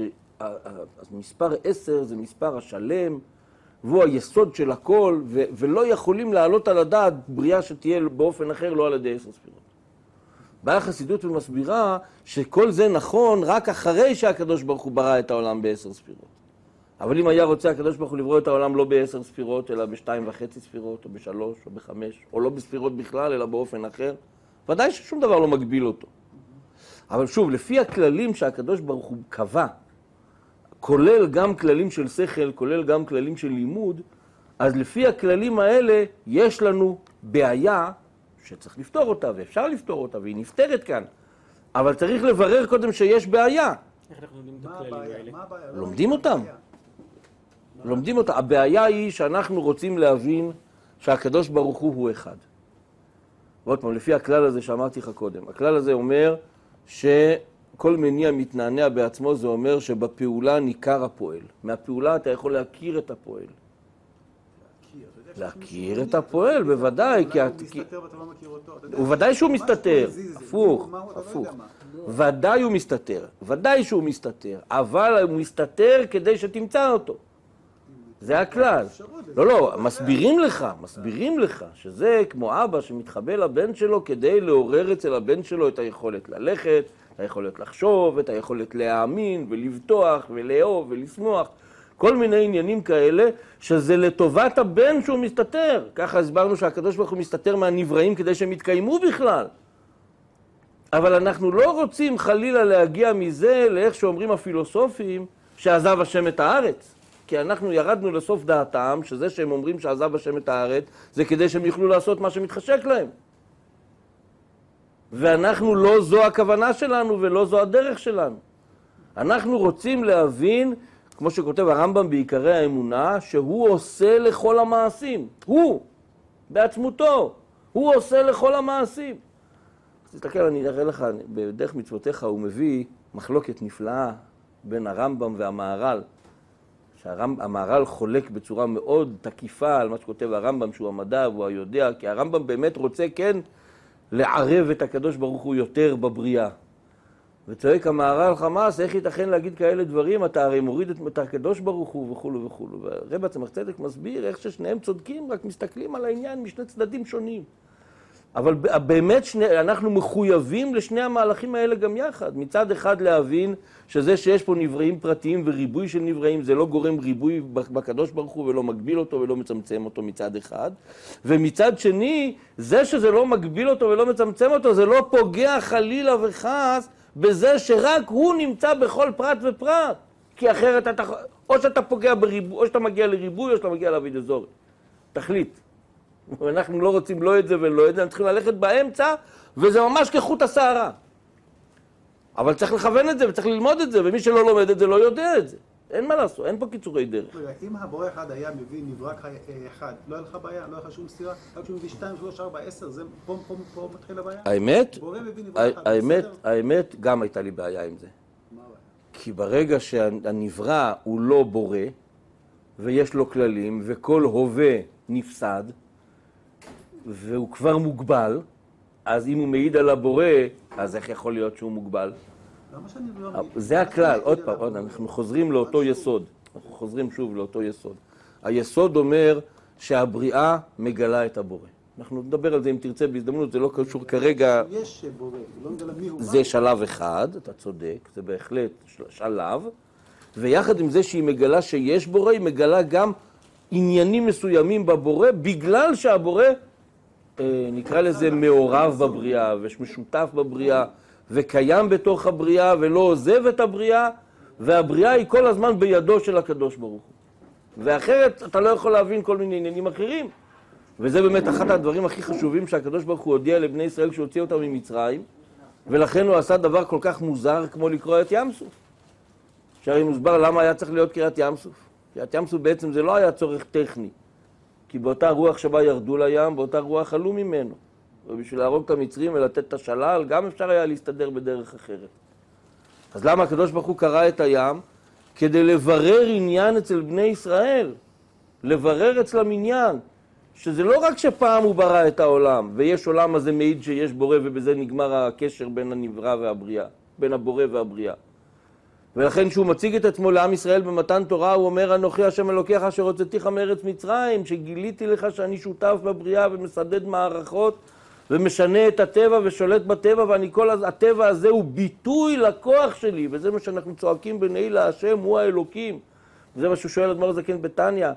שמספר 10 זה מספר השלם, והוא היסוד של הכל, ולא יכולים לעלות על הדעת בריאה שתהיה באופן אחר, לא על ידי 10 ספירות. באה החסידות ומסבירה שכל זה נכון רק אחרי שהקדוש ברוך הוא ברא את העולם ב10 ספירות. אבל אם היה רוצה הקדוש ברוך הוא לברוא את העולם לא ב10 ספירות, אלא ב2.5 ספירות, או ב3, או ב5, או לא בספירות בכלל, אלא באופן אחר, ודאי ששום דבר לא מגביל אותו. אבל שוב, לפי הכללים שהקדוש ברוך הוא קבע, כולל גם כללים של שכל, כולל גם כללים של לימוד, אז לפי הכללים האלה יש לנו בעיה שצריך לפתור אותה, ואפשר לפתור אותה, והיא נפתרת כאן. אבל צריך לברר קודם שיש בעיה. איך אנחנו לומדים את הכללים האלה? מה הבעיה? לומדים אותם. לומדים אותה. הבעיה היא שאנחנו רוצים להבין שהקדוש ברוך הוא אחד. ועוד פעם, לפי הכלל הזה שאמרתי לך קודם. הכלל הזה אומר שכל מניע מתנענע בעצמו, זה אומר שבפעולה ניכר הפועל. מהפעולה אתה יכול להכיר את הפועל. להכיר את הפועל, בוודאי. אולי הוא מסתתר ואתה לא מכיר אותו. הוא ודאי שהוא מסתתר. הפוך, הפוך. ודאי הוא מסתתר. ודאי שהוא מסתתר. אבל הוא מסתתר כדי שתמצא אותו. זה הכלל. לא, מסבירים לך שזה כמו אבא שמתחבא לבן שלו כדי לעורר אצל הבן שלו את היכולת ללכת, את היכולת לחשוב, את היכולת להאמין ולבטוח ולאהוב ולשמוח. כל מיני עניינים כאלה שזה לטובת הבן שהוא מסתתר. ככה הסברנו שהקדוש ברוך הוא מסתתר מהנבראים כדי שהם יתקיימו בכלל. אבל אנחנו לא רוצים חלילה להגיע מזה לאיך שאומרים הפילוסופים שעזב השם את הארץ. כי אנחנו ירדנו לסוף דעתם שזה שהם אומרים שעזב השם את הארץ זה כדי שהם יוכלו לעשות מה שמתחשק להם. ואנחנו לא זו הכוונה שלנו ולא זו הדרך שלנו. אנחנו רוצים להבין, כמו שכותב הרמב"ם בעיקרי האמונה, שהוא עושה לכל המעשים. הוא, בעצמותו, הוא עושה לכל המעשים. תסתכל, אני אראה לך, בדרך מצוותיך הוא מביא מחלוקת נפלאה בין הרמב"ם והמהר"ל. שהמהר"ל חולק בצורה מאוד תקיפה על מה שכותב הרמב"ם, שהוא המדע והוא היודע, כי הרמב"ם באמת רוצה כן לערב את הקדוש ברוך הוא יותר בבריאה. וצועק המהר"ל חמאס, איך ייתכן להגיד כאלה דברים? אתה הרי מוריד את הקדוש ברוך הוא וכו' וכו'. והרב צמח צדק מסביר איך ששניהם צודקים, רק מסתכלים על העניין משני צדדים שונים. אבל באמת אנחנו מחויבים לשני המהלכים האלה גם יחד. מצד אחד להבין שזה שיש פה נבראים פרטיים וריבוי של נבראים, זה לא גורם ריבוי בקדוש ברוך הוא ולא מגביל אותו ולא מצמצם אותו מצד אחד. ומצד שני, זה שזה לא מגביל אותו ולא מצמצם אותו, זה לא פוגע חלילה וחס בזה שרק הוא נמצא בכל פרט ופרט. כי אחרת או שאתה פוגע בריבוי, או שאתה מגיע לריבוי, או שאתה מגיע לאביד אזורי. תחליט. ואנחנו לא רוצים לא את זה ולא את זה, אנחנו צריכים ללכת באמצע, וזה ממש כחוט השערה. אבל צריך לכוון את זה וצריך ללמוד את זה, ומי שלא לומד את זה לא יודע את זה. אין מה לעשות, אין פה קיצורי דרך. אם הבורא אחד היה מביא נברא אחד, לא היה לך בעיה, לא היה לך שום סתירה, רק כשהוא מביא 2, 3, 4, 10, זה פה מתחיל הבעיה? האמת, גם הייתה לי בעיה עם זה. מה הבעיה? כי ברגע שהנברא הוא לא בורא, ויש לו כללים, וכל הווה נפסד, והוא כבר מוגבל, אז אם הוא מעיד על הבורא, אז איך יכול להיות שהוא מוגבל? זה הכלל, עוד פעם, אנחנו חוזרים לאותו יסוד. אנחנו חוזרים שוב לאותו יסוד. היסוד אומר שהבריאה מגלה את הבורא. אנחנו נדבר על זה אם תרצה בהזדמנות, זה לא קשור כרגע. יש בורא, לא מגלה מי הוא. זה שלב אחד, אתה צודק, זה בהחלט שלב. ויחד עם זה שהיא מגלה שיש בורא, היא מגלה גם עניינים מסוימים בבורא, בגלל שהבורא נקרא לזה מעורב בבריאה ומשותף בבריאה וקיים בתוך הבריאה ולא עוזב את הבריאה, והבריאה היא כל הזמן בידו של הקדוש ברוך הוא. ואחרת אתה לא יכול להבין כל מיני עניינים אחרים. וזה באמת אחד הדברים הכי חשובים שהקדוש ברוך הוא הודיע לבני ישראל כשהוציא אותם ממצרים, ולכן הוא עשה דבר כל כך מוזר כמו לקרוא את ים סוף. שהרי מוסבר למה היה צריך להיות קריאת ים סוף. קריאת ים סוף בעצם זה לא היה צורך טכני. כי באותה רוח שבה ירדו לים, באותה רוח עלו ממנו. ובשביל להרוג את המצרים ולתת את השלל, גם אפשר היה להסתדר בדרך אחרת. אז למה הקדוש ברוך הוא קרא את הים? כדי לברר עניין אצל בני ישראל. לברר אצלם עניין. שזה לא רק שפעם הוא ברא את העולם, ויש עולם הזה מעיד שיש בורא, ובזה נגמר הקשר בין הנברא והבריאה, בין הבורא והבריאה. ולכן שהוא מציג את עצמו לעם ישראל במתן תורה, הוא אומר, אנוכי השם אלוקיך אשר הוצאתיך מארץ מצרים, שגיליתי לך שאני שותף בבריאה ומסדד מערכות, ומשנה את הטבע ושולט בטבע, הטבע הזה הוא ביטוי לכוח שלי, וזה מה שאנחנו צועקים בנעילה, השם הוא האלוקים. וזה מה שהוא שואל אדמו"ר הזקן בתניא,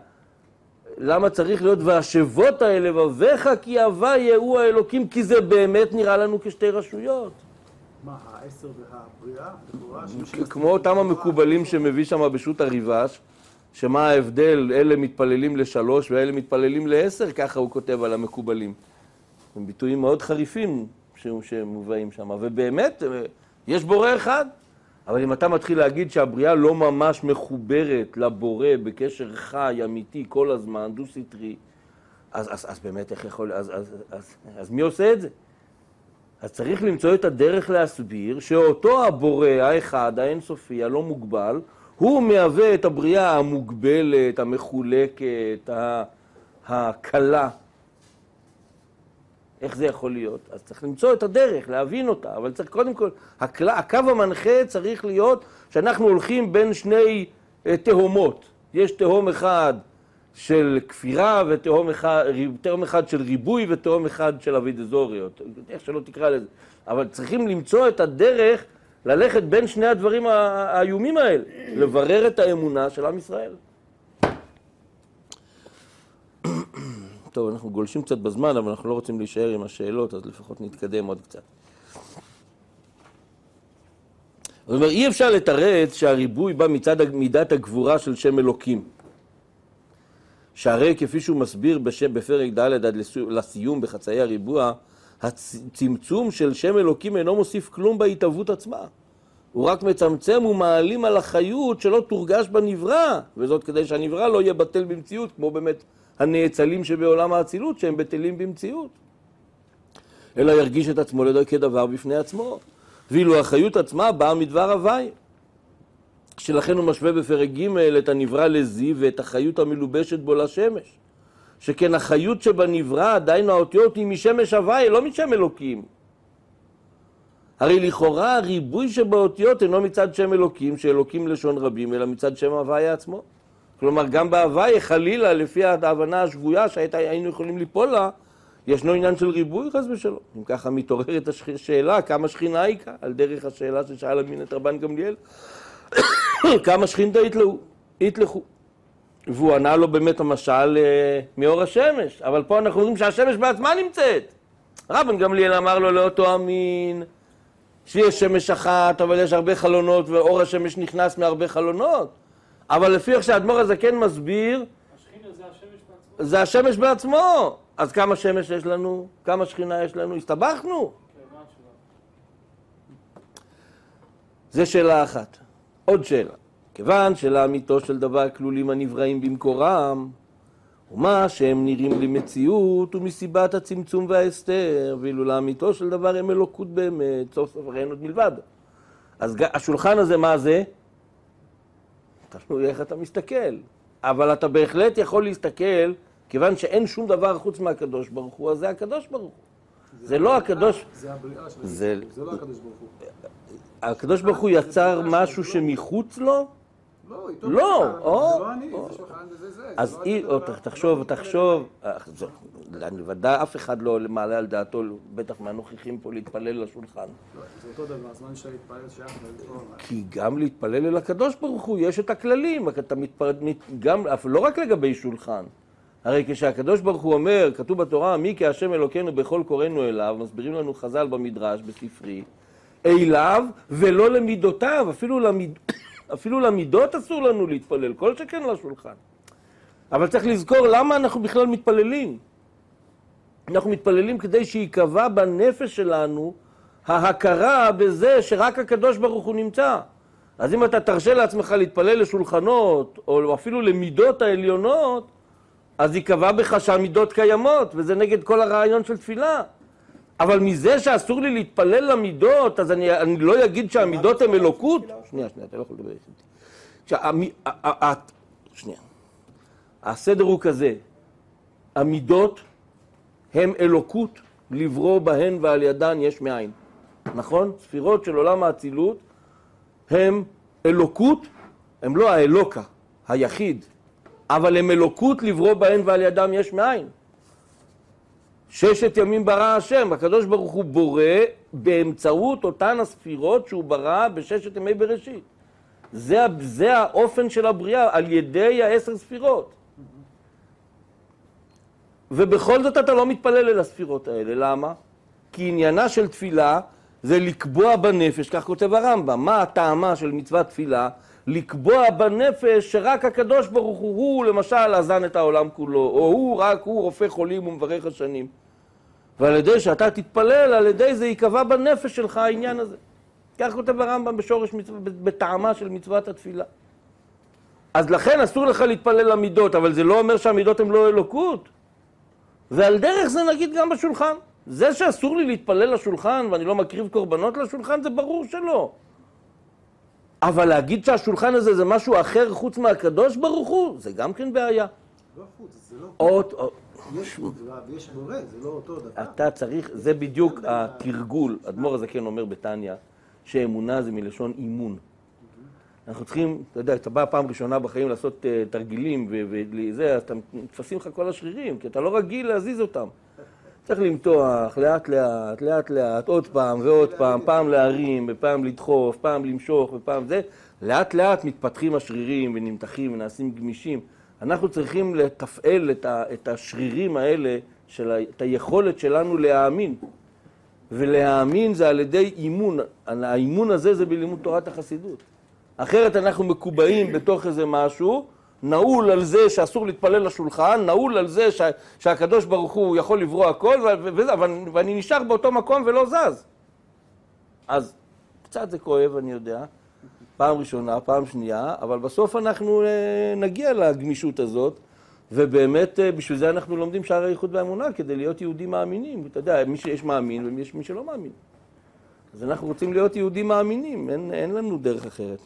למה צריך להיות והשבות האלה לבביך כי הוויה הוא האלוקים, כי זה באמת נראה לנו כשתי רשויות. מה, העשר והבריאה? כמו אותם המקובלים שמביא שם בשו"ת הריב"ש, שמה ההבדל, אלה מתפללים ל3 ואלה מתפללים ל10, ככה הוא כותב על המקובלים. הם ביטויים מאוד חריפים שמובאים שם, ובאמת יש בורא אחד, אבל אם אתה מתחיל להגיד שהבריאה לא ממש מחוברת לבורא בקשר חי, אמיתי, כל הזמן, דו-סטרי, אז באמת איך יכול, אז מי עושה את זה? אז צריך למצוא את הדרך להסביר שאותו הבורא, האחד, האינסופי, הלא מוגבל, הוא מהווה את הבריאה המוגבלת, המחולקת, הקלה. איך זה יכול להיות? אז צריך למצוא את הדרך, להבין אותה, אבל צריך קודם כל, הקו המנחה צריך להיות שאנחנו הולכים בין שני תהומות. יש תהום אחד של כפירה ותהום אחד של ריבוי ותהום אחד של אבידזוריות, איך שלא תקרא לזה. אבל צריכים למצוא את הדרך ללכת בין שני הדברים האיומים האלה, לברר את האמונה של עם ישראל. טוב, אנחנו גולשים קצת בזמן, אבל אנחנו לא רוצים להישאר עם השאלות, אז לפחות נתקדם עוד קצת. זאת אומרת, אי אפשר לתרץ שהריבוי בא מצד מידת הגבורה של שם אלוקים. שהרי כפי שהוא מסביר בפרק ד' עד לסיום בחצאי הריבוע, הצמצום של שם אלוקים אינו מוסיף כלום בהתהוות עצמה. הוא רק מצמצם ומעלים על החיות שלא תורגש בנברא, וזאת כדי שהנברא לא יהיה בטל במציאות, כמו באמת הנאצלים שבעולם האצילות, שהם בטלים במציאות. אלא ירגיש את עצמו כדבר בפני עצמו. ואילו החיות עצמה באה מדבר הוואי. שלכן הוא משווה בפרק ג' את הנברא לזיו ואת החיות המלובשת בו לשמש. שכן החיות שבנברא, עדיין האותיות היא משמש הוואי, לא משם אלוקים. הרי לכאורה הריבוי שבאותיות אינו מצד שם אלוקים, שאלוקים לשון רבים, אלא מצד שם הוואי עצמו. כלומר, גם בהוואי, חלילה, לפי ההבנה השגויה שהיינו יכולים ליפול לה, ישנו עניין של ריבוי, חס ושלום. אם ככה מתעוררת השאלה, כמה שכינה היא כאן, על דרך השאלה ששאל אמין את רבן גמליאל, כמה שכינתא יתלכו. והוא ענה לו באמת המשל מאור השמש, אבל פה אנחנו רואים שהשמש בעצמה נמצאת. רבן גמליאל אמר לו לאותו אמין, שיש שמש אחת, אבל יש הרבה חלונות, ואור השמש נכנס מהרבה חלונות. אבל לפי איך שהאדמו"ר הזקן מסביר, השכינה זה השמש בעצמו. זה השמש בעצמו. אז כמה שמש יש לנו? כמה שכינה יש לנו? הסתבכנו. זה שאלה אחת. עוד שאלה. כיוון שלאמיתו של דבר כלולים הנבראים במקורם, ומה שהם נראים למציאות ומסיבת הצמצום וההסתר, ואילו לאמיתו של דבר הם אלוקות באמת, סוף סוף הרי אין עוד מלבד. אז השולחן הזה מה זה? תלוי איך אתה מסתכל. אבל אתה בהחלט יכול להסתכל, כיוון שאין שום דבר חוץ מהקדוש ברוך הוא, אז זה הקדוש ברוך הוא. זה לא הקדוש... זה הבריאה של זה לא הקדוש ברוך הוא. הקדוש ברוך הוא יצר משהו שמחוץ לו? לא, איתו לא, זה לא אני, זה שולחן וזה זה. אז תחשוב, אני ודאי אף אחד לא מעלה על דעתו, בטח מהנוכחים פה, להתפלל לשולחן. זה אותו דבר, הזמן להתפלל שייך ולתרום. כי גם להתפלל אל הקדוש ברוך הוא, יש את הכללים, אתה גם, לא רק לגבי שולחן. הרי כשהקדוש ברוך הוא אומר, כתוב בתורה, מי כהשם אלוקינו בכל קוראנו אליו, מסבירים לנו חז"ל במדרש, בספרי, אליו ולא למידותיו, אפילו למידות אסור לנו להתפלל, כל שכן לשולחן. אבל צריך לזכור למה אנחנו בכלל מתפללים. אנחנו מתפללים כדי שיקבע בנפש שלנו ההכרה בזה שרק הקדוש ברוך הוא נמצא. אז אם אתה תרשה לעצמך להתפלל לשולחנות, או אפילו למידות העליונות, אז יקבע בך שהמידות קיימות, וזה נגד כל הרעיון של תפילה. אבל מזה שאסור לי להתפלל למידות, אז אני לא אגיד שהמידות הן אלוקות. שנייה, אתה לא יכול לדבר איתי. שנייה. הסדר הוא כזה, המידות הן אלוקות, לברוא בהן ועל ידן יש מאין. נכון? ספירות של עולם האצילות הן אלוקות, הן לא האלוקה, היחיד, אבל הן אלוקות לברוא בהן ועל ידם יש מאין. 6 ימים ברא השם, הקדוש ברוך הוא בורא באמצעות אותן הספירות שהוא ברא ב6 ימי בראשית. זה האופן של הבריאה, על ידי 10 ספירות. ובכל זאת אתה לא מתפלל אל הספירות האלה, למה? כי עניינה של תפילה זה לקבוע בנפש, כך כותב הרמב"ם, מה הטעמה של מצוות תפילה? לקבוע בנפש שרק הקדוש ברוך הוא למשל אזן את העולם כולו, או רק הוא רופא חולים ומברך השנים. ועל ידי שאתה תתפלל, על ידי זה יקבע בנפש שלך העניין הזה. כך כותב הרמב"ם בשורש בטעמה של מצוות התפילה. אז לכן אסור לך להתפלל למידות, אבל זה לא אומר שהמידות הן לא אלוקות. ועל דרך זה נגיד גם בשולחן. זה שאסור לי להתפלל לשולחן ואני לא מקריב קורבנות לשולחן, זה ברור שלא. אבל להגיד שהשולחן הזה זה משהו אחר חוץ מהקדוש ברוך הוא, זה גם כן בעיה. לא חוץ, זה לא... יש מצווה ויש בורא, זה לא אותו דבר. אתה צריך, זה בדיוק התרגול. אדמו"ר הזקן אומר בתניא, שאמונה זה מלשון אימון. אנחנו צריכים, אתה יודע, אתה בא פעם ראשונה בחיים לעשות תרגילים וזה, אז אתה מתפסים לך כל השרירים, כי אתה לא רגיל להזיז אותם. צריך למתוח, לאט לאט, לאט לאט, עוד פעם ועוד פעם, פעם להרים, פעם לדחוף, פעם למשוך ופעם זה. לאט לאט מתפתחים השרירים ונמתחים ונעשים גמישים. אנחנו צריכים לתפעל את השרירים האלה, את היכולת שלנו להאמין. ולהאמין זה על ידי אימון. האימון הזה זה בלימוד תורת החסידות. אחרת אנחנו מקובעים בתוך איזה משהו, נעול על זה שאסור להתפלל לשולחן, נעול על זה שהקדוש ברוך הוא יכול לברוא הכל, ואני נשאר באותו מקום ולא זז. אז קצת זה כואב, אני יודע, פעם ראשונה, פעם שנייה, אבל בסוף אנחנו נגיע לגמישות הזאת, ובאמת בשביל זה אנחנו לומדים שער הייחוד והאמונה, כדי להיות יהודים מאמינים. אתה יודע, מי שיש מאמין ויש מי שלא מאמין. אז אנחנו רוצים להיות יהודים מאמינים, אין לנו דרך אחרת.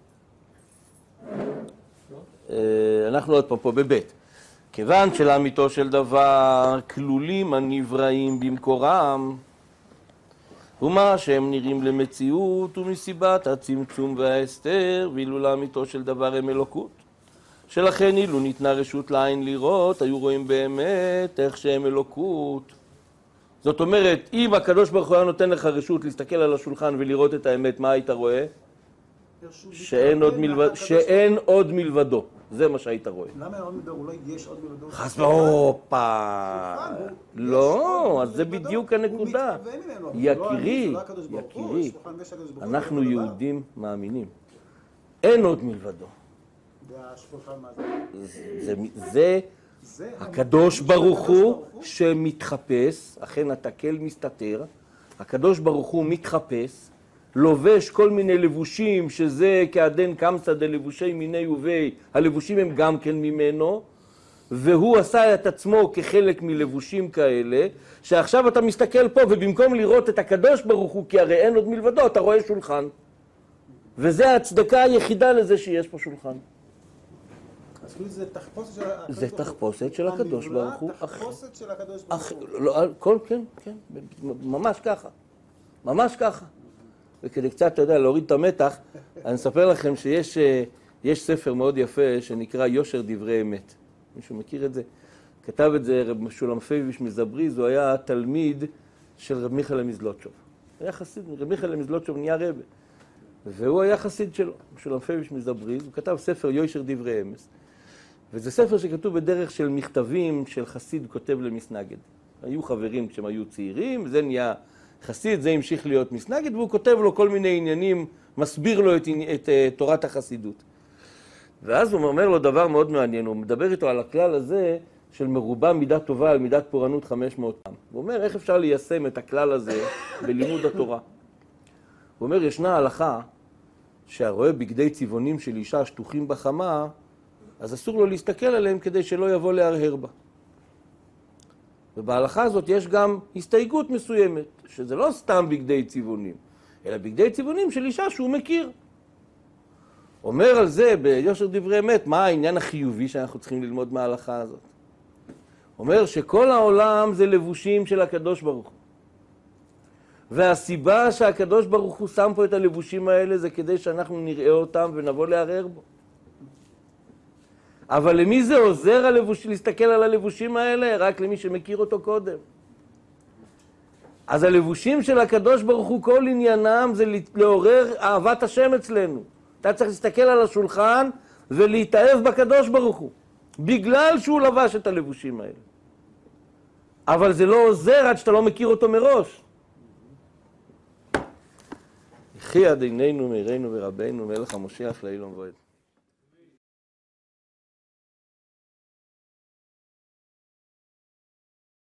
אנחנו עוד פעם פה בבית. כיוון שלאמיתו של דבר כלולים הנבראים במקורם, ומה שהם נראים למציאות ומסיבת הצמצום וההסתר, ואילו לאמיתו של דבר הם אלוקות. שלכן אילו ניתנה רשות לעין לראות, היו רואים באמת איך שהם אלוקות. זאת אומרת, אם הקדוש ברוך הוא היה נותן לך רשות להסתכל על השולחן ולראות את האמת, מה היית רואה? שאין עוד מלבדו. זה מה שהיית רואה. למה עוד מלבדו? אולי יש עוד מלבדו? חס והופה. לא, אז זה בדיוק הנקודה. יקירי, אנחנו יהודים מאמינים. אין עוד מלבדו. זה הקדוש ברוך הוא שמתחפש, אכן התקל מסתתר, הקדוש ברוך הוא מתחפש, לובש כל מיני לבושים, שזה כעדן קמצא דלבושי מיני ובי, הלבושים הם גם כן ממנו, והוא עשה את עצמו כחלק מלבושים כאלה, שעכשיו אתה מסתכל פה, ובמקום לראות את הקדוש ברוך הוא, כי הרי אין עוד מלבדו, אתה רואה שולחן. וזה ההצדקה היחידה לזה שיש פה שולחן. אז כאילו זה תחפושת של... זה תחפושת של הקדוש ברוך הוא. תחפושת של הקדוש ברוך הוא. לא, כן, ממש ככה. ממש ככה. וכדי קצת, אתה יודע, להוריד את המתח, אני אספר לכם שיש ספר מאוד יפה שנקרא יושר דברי אמת. מישהו מכיר את זה? כתב את זה רב משולם פייביש מזבריז, הוא היה תלמיד של רב מיכאל מזלוטשוב. היה חסיד, רב מיכאל מזלוטשוב נהיה רבה. והוא היה חסיד שלו, משולם פייביש מזבריז, הוא כתב ספר יושר דברי אמת. וזה ספר שכתוב בדרך של מכתבים של חסיד כותב למסנגד. היו חברים כשהם היו צעירים, זה נהיה חסיד, זה המשיך להיות מסנגד, והוא כותב לו כל מיני עניינים, מסביר לו את תורת החסידות. ואז הוא אומר לו דבר מאוד מעניין, הוא מדבר איתו על הכלל הזה של מרובה מידת טובה על מידת פורענות 500 פעם. הוא אומר, איך אפשר ליישם את הכלל הזה בלימוד התורה? הוא אומר, ישנה הלכה שהרואה בגדי צבעונים של אישה שטוחים בחמה, אז אסור לו להסתכל עליהם כדי שלא יבוא להרהר בה. ובהלכה הזאת יש גם הסתייגות מסוימת, שזה לא סתם בגדי צבעונים, אלא בגדי צבעונים של אישה שהוא מכיר. אומר על זה ביושר דברי אמת, מה העניין החיובי שאנחנו צריכים ללמוד מההלכה הזאת? אומר שכל העולם זה לבושים של הקדוש ברוך הוא. והסיבה שהקדוש ברוך הוא שם פה את הלבושים האלה זה כדי שאנחנו נראה אותם ונבוא להרהר בו. אבל למי זה עוזר להסתכל על הלבושים האלה? רק למי שמכיר אותו קודם. אז הלבושים של הקדוש ברוך הוא, כל עניינם זה לעורר אהבת השם אצלנו. אתה צריך להסתכל על השולחן ולהתאהב בקדוש ברוך הוא, בגלל שהוא לבש את הלבושים האלה. אבל זה לא עוזר עד שאתה לא מכיר אותו מראש. יחי עד עינינו, מהירנו ורבנו, מלך המשיח לעילום ועד.